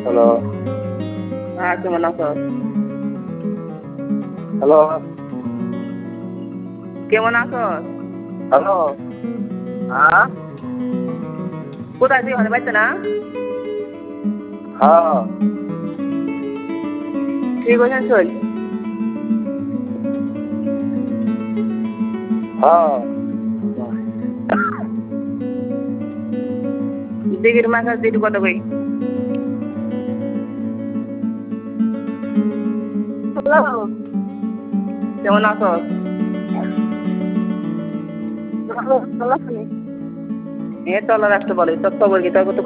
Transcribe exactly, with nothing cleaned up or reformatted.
Hello হ্যাঁ কেমন আছো? হ্যালো কেমন আছো? হ্যালো হ্যাঁ কোথায় তুই হতে পারছো না? হ্যাঁ ঠিক বলছেন চল। হ্যাঁ দিঘির মাছ আর দিদি কত কই? হ্যালো কেমন আছো? ভালো ভালো আছি। এ চলো রাখতে বলো তোর খবর কি তোর কত